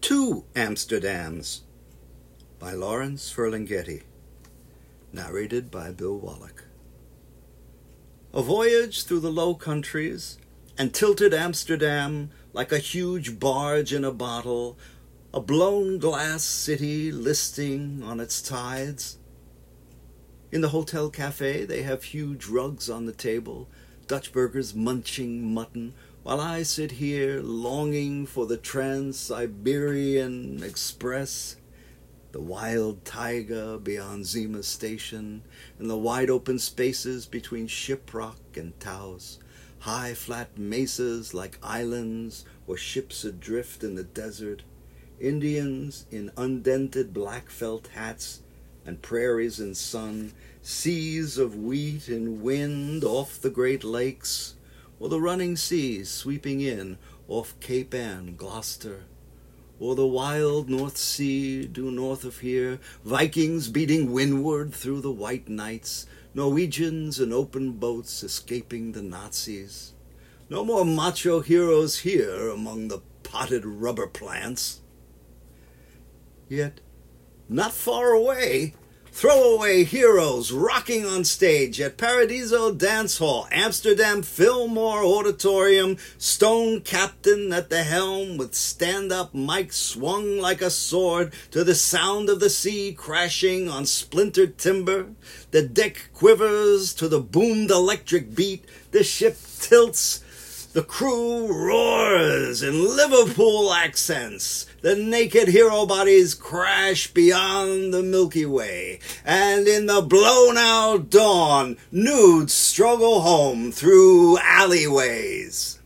Two Amsterdams by Lawrence Ferlinghetti, narrated by Bill Wallach. A voyage through the Low Countries and tilted Amsterdam like a huge barge in a bottle, a blown glass city listing on its tides. In the hotel cafe they have huge rugs on the table, Dutch burgers munching mutton, while I sit here longing for the Trans-Siberian Express, the wild taiga beyond Zima Station, and the wide-open spaces between Shiprock and Taos, high flat mesas like islands or ships adrift in the desert, Indians in undented black felt hats and prairies in sun, seas of wheat and wind off the Great Lakes, or the running seas sweeping in off Cape Ann, Gloucester, or the wild North Sea due north of here, Vikings beating windward through the white nights, Norwegians in open boats escaping the Nazis. No more macho heroes here among the potted rubber plants. Yet, not far away, throwaway heroes rocking on stage at Paradiso Dance Hall, Amsterdam Fillmore Auditorium, Stone Captain at the helm with stand-up mic swung like a sword to the sound of the sea crashing on splintered timber. The deck quivers to the boomed electric beat, the ship tilts, the crew roars in Liverpool accents. The naked hero bodies crash beyond the Milky Way. And in the blown-out dawn, nudes struggle home through alleyways.